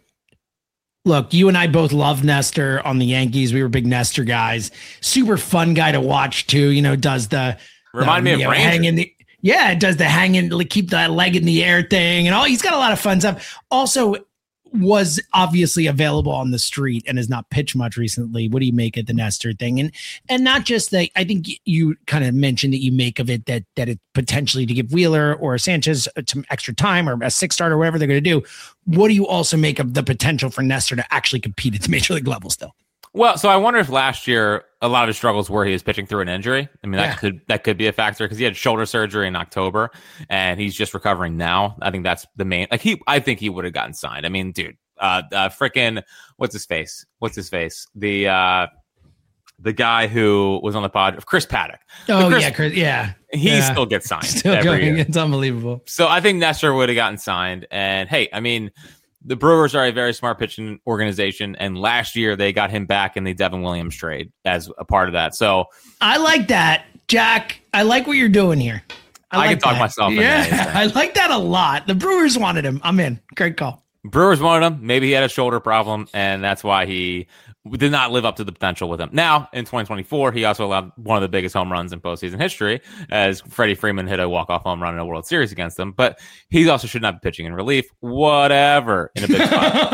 look, you and I both love Nestor on the Yankees. We were big Nestor guys. Super fun guy to watch too. You know, does the remind the, me of know, hang in the. Yeah, it does the hang in, like, keep that leg in the air thing and all. He's got a lot of fun stuff. Also, was obviously available on the street and has not pitched much recently. What do you make of the Nestor thing? And and not just that, I think you kind of mentioned that you make of it that that it potentially to give Wheeler or Sanchez some extra time or a six starter or whatever they're going to do. What do you also make of the potential for Nestor to actually compete at the major league level still? Well, so I wonder if last year a lot of his struggles were he was pitching through an injury. I mean, that Yeah. could that could be a factor because he had shoulder surgery in October and he's just recovering now. I think that's the main. Like he, I think he would have gotten signed. I mean, dude, uh, uh freaking what's his face? What's his face? The uh, the guy who was on the pod, Chris Paddock. Oh Chris, yeah, Chris, yeah. He yeah. still gets signed Still every going. year. It's unbelievable. So I think Nestor would have gotten signed. And hey, I mean, the Brewers are a very smart pitching organization, and last year they got him back in the Devin Williams trade as a part of that. So I like that, Jack. I like what you're doing here. I, I like can talk that. myself in Yeah, that. I like that a lot. The Brewers wanted him. I'm in. Great call. Brewers wanted him. Maybe he had a shoulder problem, and that's why he did not live up to the potential with him. Now, in twenty twenty-four, he also allowed one of the biggest home runs in postseason history as Freddie Freeman hit a walk-off home run in a World Series against them. But he also should not be pitching in relief. Whatever. In a big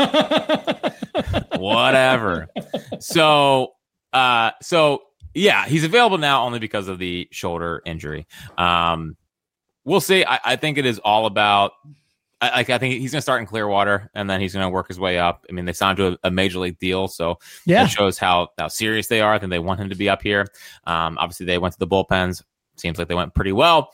spot. Whatever. So, uh, so yeah, he's available now only because of the shoulder injury. Um, we'll see. I, I think it is all about I, I think he's going to start in Clearwater, and then he's going to work his way up. I mean, they signed to a, a major league deal, so yeah. it shows how, how serious they are. I think they want him to be up here. Um, obviously, they went to the bullpens. Seems like they went pretty well.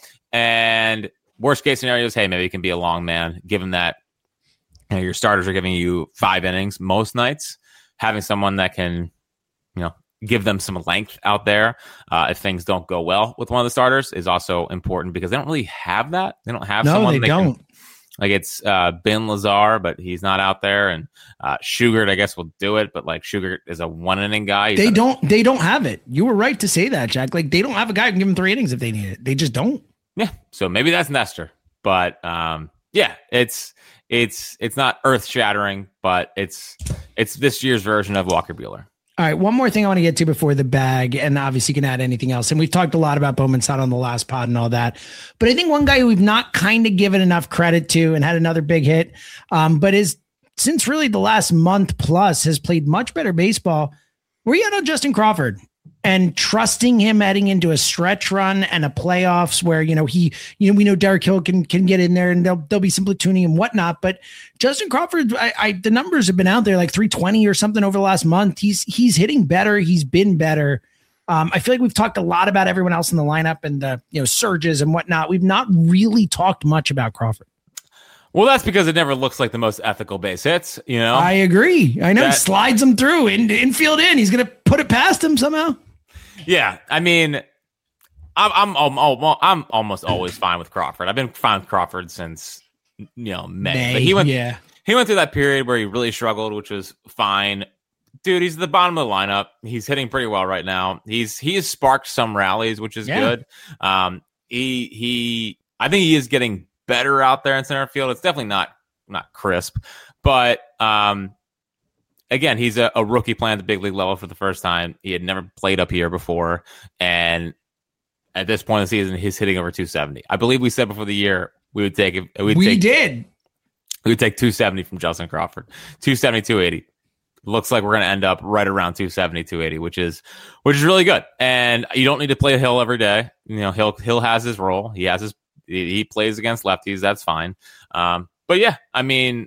And worst case scenario is, hey, maybe he can be a long man, given that you know, your starters are giving you five innings most nights. Having someone that can, you know, give them some length out there uh, if things don't go well with one of the starters is also important because they don't really have that. They don't have no, someone they that don't. Can, like it's uh, Ben Lazar, but he's not out there, and uh, Shugart, I guess, will do it. But like Shugart is a one inning guy. He's they a, don't. They don't have it. You were right to say that, Jack. Like they don't have a guy who can give them three innings if they need it. They just don't. Yeah. So maybe that's Nestor, but um, yeah, it's it's it's not earth shattering, but it's it's this year's version of Walker Buehler. All right, one more thing I want to get to before the bag, and obviously you can add anything else. And we've talked a lot about Bowman Sod on the last pod and all that. But I think one guy who we've not kind of given enough credit to and had another big hit, um, but is since really the last month plus has played much better baseball. We're yet on Justin Crawford and trusting him heading into a stretch run and a playoffs where, you know, he, you know, we know Derek Hill can, can get in there and there'll, there'll be some platooning and whatnot, but Justin Crawford, I, I, the numbers have been out there like three twenty or something over the last month. He's, he's hitting better. He's been better. Um, I feel like we've talked a lot about everyone else in the lineup and the, you know, surges and whatnot. We've not really talked much about Crawford. Well, that's because it never looks like the most ethical base hits, you know? I agree. I know that, he slides them through in infield in. He's going to put it past him somehow. Yeah. I mean, I'm, I'm, I'm, I'm almost always fine with Crawford. I've been fine with Crawford since, you know, May. May but he went, yeah. he went through that period where he really struggled, which was fine. Dude, he's at the bottom of the lineup. He's hitting pretty well right now. He's, he has sparked some rallies, which is yeah. good. Um, he, he, I think he is getting better out there in center field. It's definitely not not crisp, but um, again, he's a, a rookie playing at the big league level for the first time. He had never played up here before, and at this point in the season, he's hitting over two seventy. I believe we said before the year we would take it. We take, did. We would take two seventy from Justin Crawford. two seventy, two eighty. Looks like we're going to end up right around two seventy, two eighty, which is which is really good. And you don't need to play Hill every day. You know, Hill Hill has his role. He has his he plays against lefties. That's fine. Um, but yeah, I mean,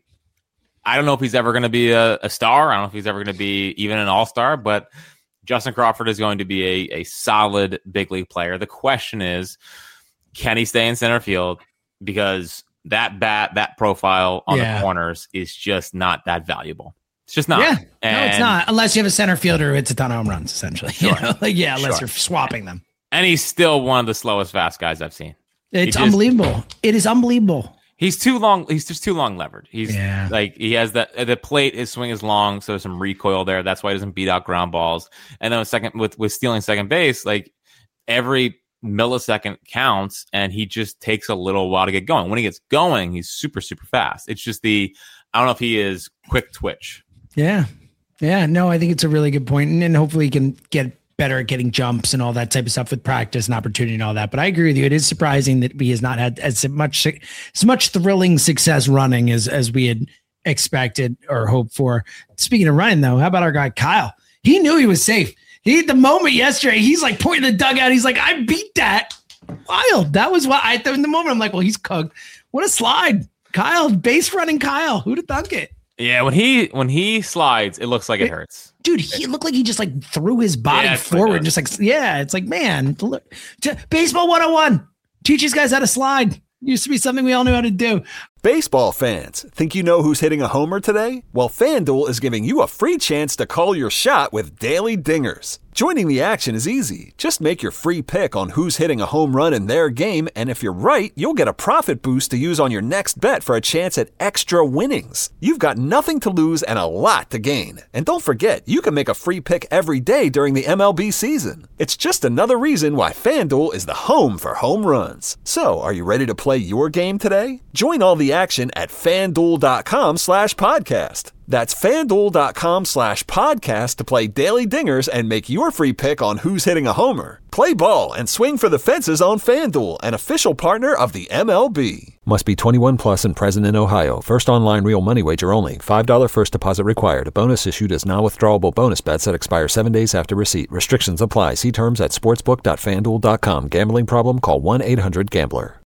I don't know if he's ever going to be a, a star. I don't know if he's ever going to be even an all-star, but Justin Crawford is going to be a, a solid big league player. The question is, can he stay in center field? Because that bat, that profile on Yeah. the corners is just not that valuable. It's just not. Yeah, and, no, it's not. Unless you have a center fielder who hits a ton of home runs, essentially. You know? Like, yeah, unless Sure. you're swapping them. And he's still one of the slowest fast guys I've seen. It's He just- unbelievable. It is unbelievable. He's too long. He's just too long levered. He's Yeah. like he has that the plate. His swing is long, so there's some recoil there. That's why he doesn't beat out ground balls. And then with second with with stealing second base, like every millisecond counts, and he just takes a little while to get going. When he gets going, he's super super fast. It's just the I don't know if he is quick twitch. Yeah. Yeah. No, I think it's a really good point. And, and hopefully he can get better at getting jumps and all that type of stuff with practice and opportunity and all that. But I agree with you. It is surprising that he has not had as much as much thrilling success running as as we had expected or hoped for. Speaking of running, though, how about our guy Kyle? He knew he was safe. He the moment yesterday, he's like pointing the dugout. He's like, I beat that. Wild. That was what I in the moment. I'm like, well, he's cooked. What a slide. Kyle, base running Kyle. Who'd have thunk it? Yeah, when he when he slides, it looks like it hurts. Dude, he looked like he just like threw his body Yeah, it's like forward. that. Just like, yeah, it's like, man, look, t- baseball one oh one. Teach these guys how to slide. Used to be something we all knew how to do. Baseball fans, think you know who's hitting a homer today? Well, FanDuel is giving you a free chance to call your shot with Daily Dingers. Joining the action is easy. Just make your free pick on who's hitting a home run in their game, and if you're right, you'll get a profit boost to use on your next bet for a chance at extra winnings. You've got nothing to lose and a lot to gain. And don't forget, you can make a free pick every day during the M L B season. It's just another reason why FanDuel is the home for home runs. So, are you ready to play your game today? Join all the action at FanDuel.com slash podcast. That's FanDuel.com slash podcast to play Daily Dingers and make your free pick on who's hitting a homer. Play ball and swing for the fences on FanDuel, an official partner of the M L B. Must be twenty-one plus and present in Ohio. First online real money wager only. five dollars first deposit required. A bonus issued as non-withdrawable bonus bets that expire seven days after receipt. Restrictions apply. See terms at sportsbook dot fan duel dot com. Gambling problem? Call one eight hundred gambler.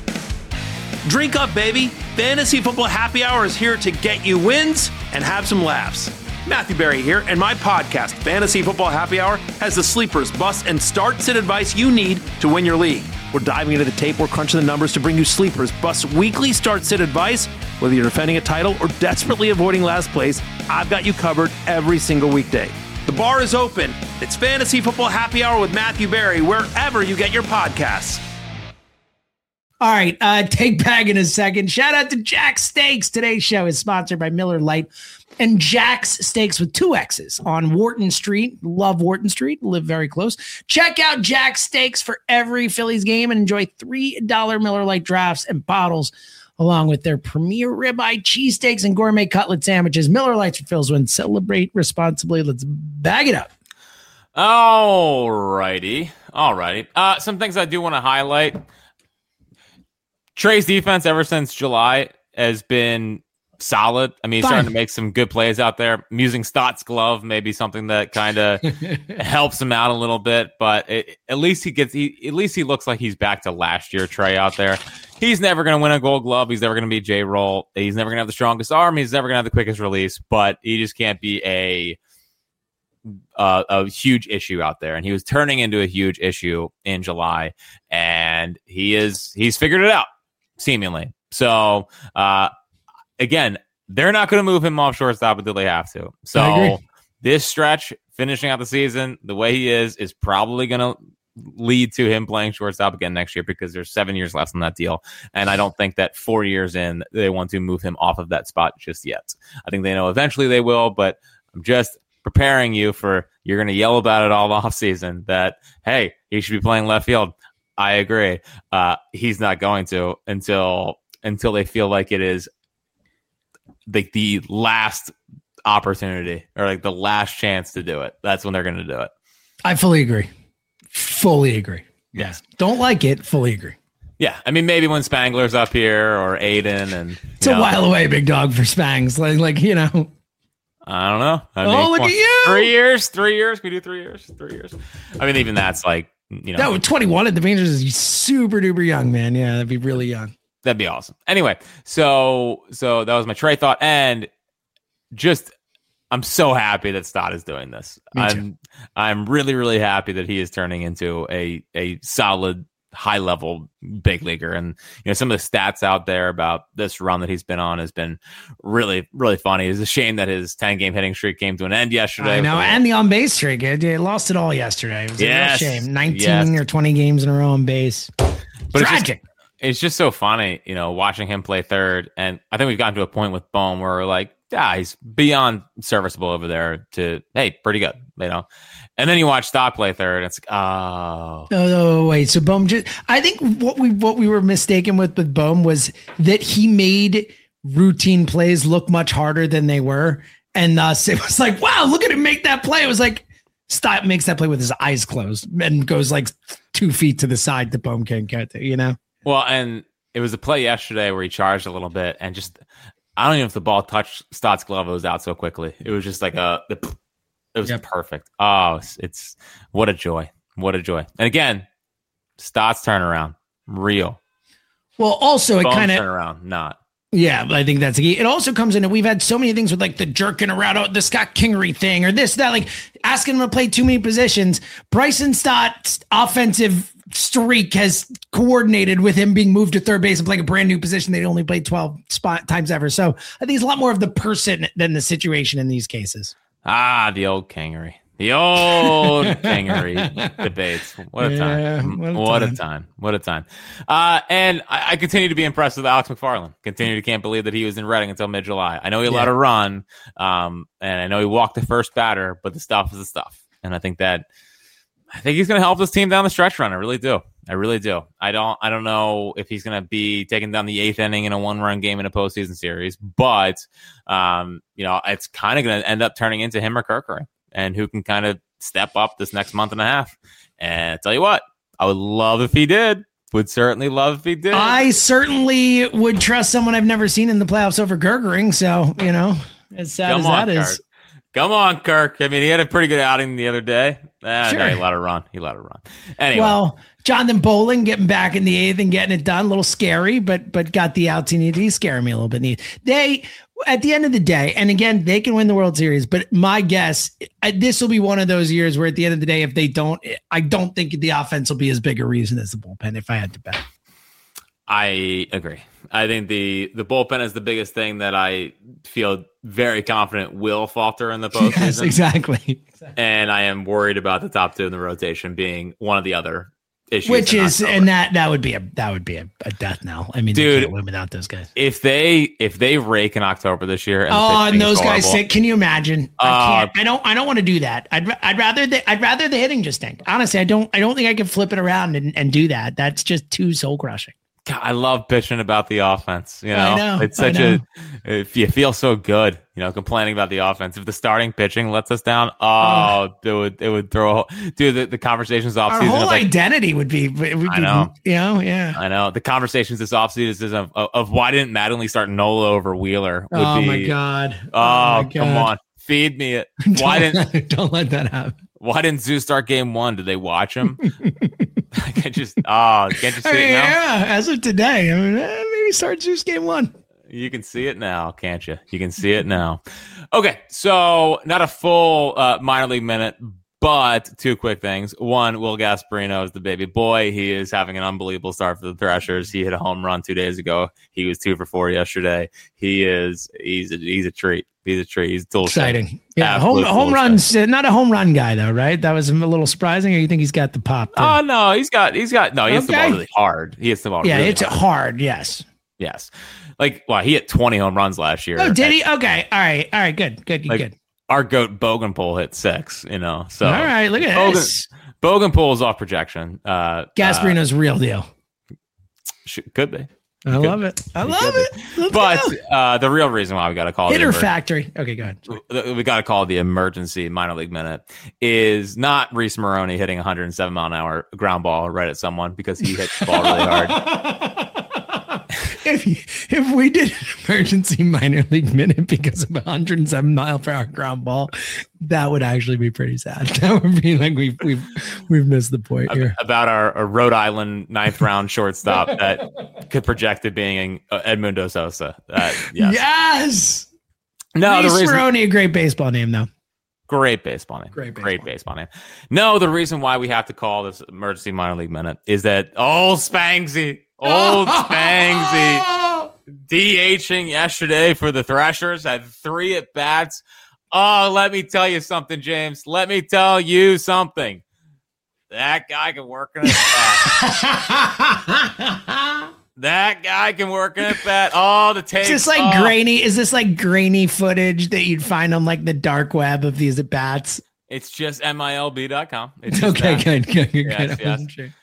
Drink up, baby. Fantasy Football Happy Hour is here to get you wins and have some laughs. Matthew Berry here, and my podcast, Fantasy Football Happy Hour, has the sleepers, busts, and start-sit advice you need to win your league. We're diving into the tape, we're crunching the numbers to bring you sleepers, busts, weekly start-sit advice. Whether you're defending a title or desperately avoiding last place, I've got you covered every single weekday. The bar is open. It's Fantasy Football Happy Hour with Matthew Berry, wherever you get your podcasts. All right, uh, take back in a second. Shout out to Jack's Steaks. Today's show is sponsored by Miller Lite and Jack's Steaks with two X's on Wharton Street. Love Wharton Street. Live very close. Check out Jack's Steaks for every Phillies game and enjoy three dollars Miller Lite drafts and bottles, along with their premier ribeye cheesesteaks and gourmet cutlet sandwiches. Miller Lites for Phil's win. Celebrate responsibly. Let's bag it up. All righty. All righty. Uh, some things I do want to highlight. Trey's defense ever since July has been solid. I mean, he's Fine. starting to make some good plays out there. I'm using Stott's glove, maybe something that kind of helps him out a little bit, but it, at least he gets, he, at least he looks like he's back to last year Trey out there. He's never going to win a gold glove. He's never going to be J-Roll. He's never going to have the strongest arm. He's never going to have the quickest release, but he just can't be a, uh, a huge issue out there. And he was turning into a huge issue in July, and he is, he's figured it out. Seemingly. So, uh, again, they're not going to move him off shortstop until they have to. So, this stretch, finishing out the season, the way he is, is probably going to lead to him playing shortstop again next year because there's seven years left on that deal. And I don't think that four years in, they want to move him off of that spot just yet. I think they know eventually they will, but I'm just preparing you for, you're going to yell about it all offseason that, hey, he should be playing left field. I agree. Uh, he's not going to until until they feel like it is like the last opportunity or like the last chance to do it. That's when they're going to do it. I fully agree. Fully agree. Yes. Don't like it. Fully agree. Yeah. I mean, maybe when Spangler's up here or Aiden and it's a know, while away, big dog, for Spangs. Like, like you know. I don't know. I oh, mean, look well, at you. Three years, three years. We do three years, three years. I mean, even that's like, you know. No, twenty-one at the Rangers is super duper young, man. Yeah, that'd be really young. That'd be awesome. Anyway, so so that was my Trey thought. And just, I'm so happy that Stott is doing this. I'm I'm really, really happy that he is turning into a a solid, high level big leaguer. And you know, some of the stats out there about this run that he's been on has been really, really funny. It's a shame that his ten game hitting streak came to an end yesterday. I know, and the on base streak. It, it lost it all yesterday. It was yes. a real shame. nineteen yes. or twenty games in a row on base. But tragic. It's just, it's just so funny, you know, watching him play third. And I think we've gotten to a point with Bohm where we're like, yeah, he's beyond serviceable over there to, hey, pretty good, you know. And then you watch Stott play third, and it's like, oh. Oh, wait. So Bohm just, I think what we what we were mistaken with with Bohm was that he made routine plays look much harder than they were. And thus it was like, wow, look at him make that play. It was like, Stott makes that play with his eyes closed and goes like two feet to the side that Bohm can't get to, you know? Well, and it was a play yesterday where he charged a little bit and just, I don't even know if the ball touched Stott's glove. It was out so quickly. It was just like a, the, it was yep. perfect. Oh, it's, it's what a joy. What a joy. And again, Stott's turnaround, real. Well, also it kind of turnaround, not. Yeah, but I think that's the key. It also comes in that we've had so many things with like the jerking around, oh, the Scott Kingery thing or this, that, like asking him to play too many positions. Bryson Stott's offensive streak has coordinated with him being moved to third base and playing a brand new position they only played twelve spot times ever. So I think it's a lot more of the person than the situation in these cases. Ah, the old Kingery. The old Kingery debates. What a time. Yeah, what a what time. a time. What a time. Uh, and I, I continue to be impressed with Alex McFarland. Continue to can't believe that he was in Reading until mid-July. I know he allowed Yeah. a run, um, and I know he walked the first batter, but the stuff is the stuff. And I think that I think he's going to help this team down the stretch run. I really do. I really do. I don't I don't know if he's going to be taking down the eighth inning in a one-run game in a postseason series, but, um, you know, it's kind of going to end up turning into him or Kirkering. And who can kind of step up this next month and a half. And I tell you what, I would love if he did. Would certainly love if he did. I certainly would trust someone I've never seen in the playoffs over Gergering. So, you know, as sad Come as on, that Kirk. is. Come on, Kirk. I mean, he had a pretty good outing the other day. Ah, Sure. no, he let it run. He let it run. Anyway. Well, Jonathan Bowling getting back in the eighth and getting it done. A little scary, but but got the outs he needed. He's scaring me a little bit. They, at the end of the day, and again, they can win the World Series, but my guess, this will be one of those years where at the end of the day, if they don't, I don't think the offense will be as big a reason as the bullpen, if I had to bet. I agree. I think the the bullpen is the biggest thing that I feel very confident will falter in the postseason. Yes, exactly. And I am worried about the top two in the rotation being one of the other issues. Which in is, October. and that that would be a that would be a, a death knell. I mean, Dude, they can't win without those guys. If they if they rake in October this year, and the Oh, pitching and is those guys horrible, sick. Can you imagine? Uh, I can't. I don't. I don't want to do that. I'd. I'd rather. The, I'd rather the hitting just stink. Honestly, I don't. I don't think I can flip it around and, and do that. That's just too soul crushing. God, I love bitching about the offense. You know, I know, it's I such know. a. If you feel so good, you know, complaining about the offense. If the starting pitching lets us down, oh, it would it would throw. A whole, dude, the, the conversations off Our season. whole like, identity would be. Would be I know. You know. Yeah. I know the conversations this offseason of, of of why didn't Mattingly start Nola over Wheeler? Would Oh be, my god. Oh, my come God. on, feed me it. Why Don't didn't let- don't let that happen. Why didn't Zeus start game one? Did they watch him? I can just oh, can't you see I mean, it now? yeah. As of today, I mean, eh, maybe start Zeus game one. You can see it now, can't you? You can see it now. Okay, so not a full uh, minor league minute, but two quick things. One, Will Gasparino is the baby boy. He is having an unbelievable start for the Thrashers. He hit a home run two days ago. He was two for four yesterday. He is he's a, he's a treat. He's a treat. He's a tool shed. Exciting. Yeah. Home, Absolute home tool runs. shed. uh, Not a home run guy though, right? That was a little surprising. Or you think he's got the pop? too? Oh no, he's got he's got no. He hits the Okay. ball really hard. He hits the ball. yeah, really it's hard. hard. Yes. Yes, like well, he hit twenty home runs last year. Oh, did And, he? Okay. All right. All right. Good. Good. like, good. Our goat Bogenpool hit six. You know, so All right. Look at Bogen, this. Bogenpool is off projection. Uh, Gasparino's real deal. uh, sh- could be, I love it. I love it. Let's but go. uh, the real reason why we got to call Hitter it the emer- Factory. Okay, go ahead. we got to call it the emergency minor league minute is not Reese Moroney hitting a one hundred seven mile an hour ground ball right at someone because he hit the ball really hard. If, if we did an emergency minor league minute because of a one hundred seven mile per hour ground ball, that would actually be pretty sad. That would be like we've we've we've missed the point here. About our, our Rhode Island ninth round shortstop that could project to being uh, Edmundo Sosa. Uh, yes. yes. No, Reese the reason, Moroney, a great baseball name though. Great baseball name. Great baseball. Great baseball name. No, the reason why we have to call this emergency minor league minute is that old Spangsy, old Spangsy, DHing yesterday for the Threshers, had three at bats. Oh, let me tell you something, James. Let me tell you something. That guy can work in a bat. That guy can work in a bat. Oh, the takes. Is this like oh. grainy? Is this like grainy footage that you'd find on like the dark web of these at bats? It's just M I L B dot com. It's just Okay, that. good, good, good. Yes, good. I yes. wasn't sure.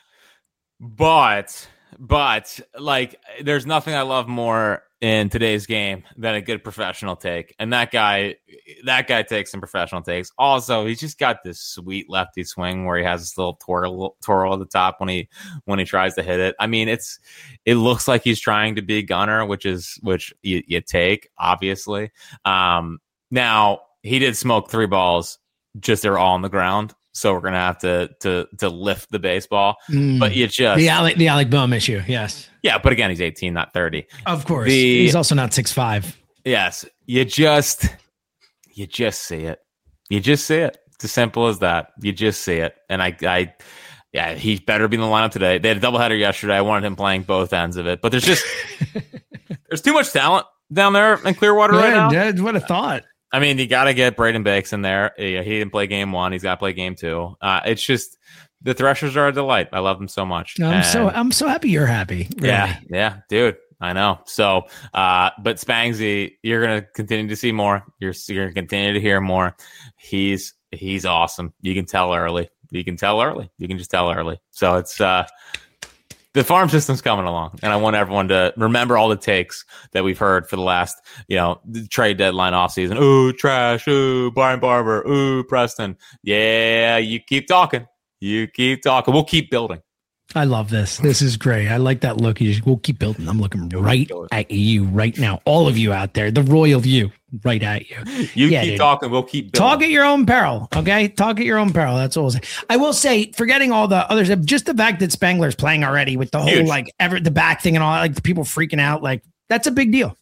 But, but like, there's nothing I love more in today's game than a good professional take. And that guy, that guy takes some professional takes. Also, he's just got this sweet lefty swing where he has this little twirl, twirl at the top when he, when he tries to hit it. I mean, it's, it looks like he's trying to be gunner, which is, which you, you take, obviously. Um, now he did smoke three balls, just they're all on the ground. So we're going to have to, to, to lift the baseball, Mm. but you just, The Alec, the Alec Boehm issue. Yes. yeah, but again, he's eighteen, not thirty. Of course. The- He's also not six five. Yes, you just, you just see it. You just see it. It's as simple as that. You just see it. And I, I, yeah, he better be in the lineup today. They had a doubleheader yesterday. I wanted him playing both ends of it, but there's just, there's too much talent down there in Clearwater right now. Yeah, what a thought. I mean, you got to get Braden Bakes in there. He, he didn't play game one. He's got to play game two. Uh, it's just, the Threshers are a delight. I love them so much. I'm And- so I'm so happy you're happy. Really. Yeah, yeah, dude. I know. So, uh, but Spangsy, you're gonna continue to see more. You're, you're gonna continue to hear more. He's he's awesome. You can tell early. You can tell early. You can just tell early. So it's uh, the farm system's coming along, and I want everyone to remember all the takes that we've heard for the last, you know, the trade deadline offseason. Ooh, trash. Ooh, Brian Barber. Ooh, Preston. Yeah, you keep talking. You keep talking. We'll keep building. I love this. This is great. I like that look. You just, we'll keep building. I'm looking right at you right now. All of you out there, the royal view right at you. You Yeah, keep dude. talking. We'll keep building. Talk at your own peril. Okay. Talk at your own peril. That's all I'll say. I will say, forgetting all the others, just the fact that Spangler's playing already with the whole Huge. like ever the back thing and all that, like the people freaking out, like that's a big deal.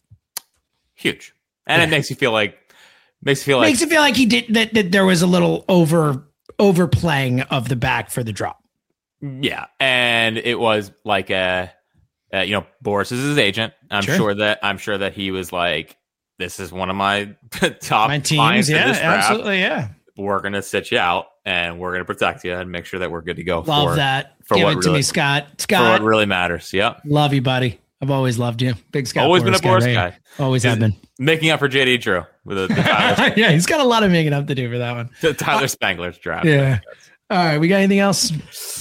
Huge. And Yeah. it makes you feel like, makes you feel like, Makes it feel like he did that, that there was a little over overplaying of the back for the drop. yeah. And it was like, a, uh, you know, Boris is his agent. I'm Sure. sure that, I'm sure that he was like, this is one of my top My clients teams, in yeah, this draft. absolutely, yeah. We're going to sit you out and we're going to protect you and make sure that we're good to go. Love for, that. For Give what it to really, me, Scott. For Scott, what really matters. Yep. love you, buddy. I've always loved you. Big Scott. Always been a Boris right? guy. Always He's have been. Making up for J D Drew with the, the Tyler, Yeah, he's got a lot of making up to do for that one. the Tyler Spangler's draft. Yeah. All right, we got anything else?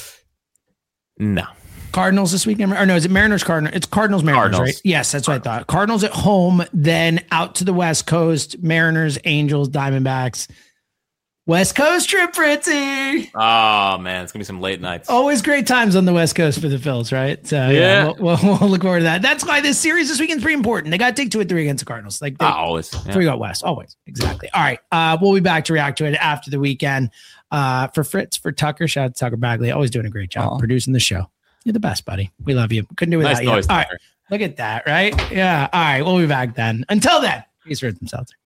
No. Cardinals this weekend, or no? Is it Mariners? Cardinals? It's Cardinals. Mariners, Cardinals. right? Yes, that's what I thought. Cardinals at home, then out to the West Coast. Mariners, Angels, Diamondbacks. West Coast trip, Fritzy. Oh, man. It's going to be some late nights. Always great times on the West Coast for the Phils, right? So yeah, Yeah. we'll, we'll, we'll look forward to that. That's why this series this weekend's pretty important. They got to take two or three against the Cardinals. Like they, Ah, always. Yeah. three got West, always exactly. All right, uh, we'll be back to react to it after the weekend. Uh, for Fritz, for Tucker, shout out to Tucker Bagley, always doing a great job producing the show. You're the best, buddy. We love you. Couldn't do it without Nice you. noise, All right, Tucker. look at that, right? Yeah. All right, we'll be back then. Until then, peace, Rhythm Celtics.